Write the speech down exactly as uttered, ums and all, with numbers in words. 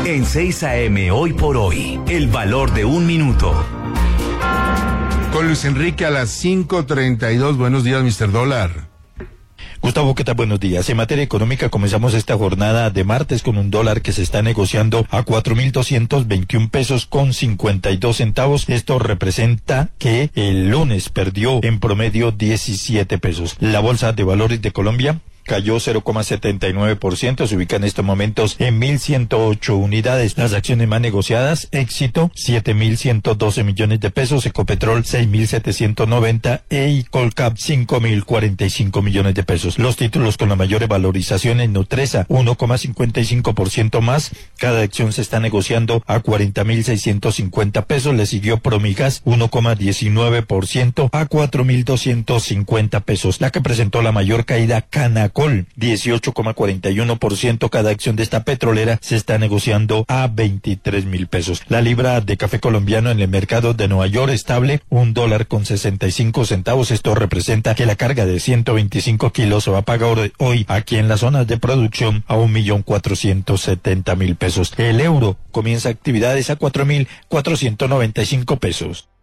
En seis A M Hoy por Hoy, el valor de un minuto. Con Luis Enrique a las cinco treinta y dos. Buenos días, mister Dólar. Gustavo, ¿qué tal? Buenos días. En materia económica comenzamos esta jornada de martes con un dólar que se está negociando a cuatro mil doscientos veintiún pesos con cincuenta y dos centavos. Esto representa que el lunes perdió en promedio diecisiete pesos. La Bolsa de Valores de Colombia cayó cero coma setenta y nueve por ciento, se ubica en estos momentos en mil ciento ocho unidades. Las acciones más negociadas: Éxito, siete mil ciento doce millones de pesos, Ecopetrol, seis mil setecientos noventa, e Colcap, cinco mil cuarenta y cinco millones de pesos. Los títulos con la mayor valorización en Nutresa, uno coma cincuenta y cinco por ciento más, cada acción se está negociando a cuarenta mil seiscientos cincuenta pesos, le siguió Promigas, uno coma diecinueve por ciento a cuatro mil doscientos cincuenta pesos. La que presentó la mayor caída, Canacol, dieciocho coma cuarenta y uno por ciento, cada acción de esta petrolera se está negociando a veintitrés mil pesos. La libra de café colombiano en el mercado de Nueva York estable, un dólar con sesenta y cinco centavos. Esto representa que la carga de ciento veinticinco kilos se va a pagar hoy aquí en las zonas de producción a un millón cuatrocientos setenta mil pesos. El euro comienza actividades a cuatro mil cuatrocientos noventa y cinco pesos.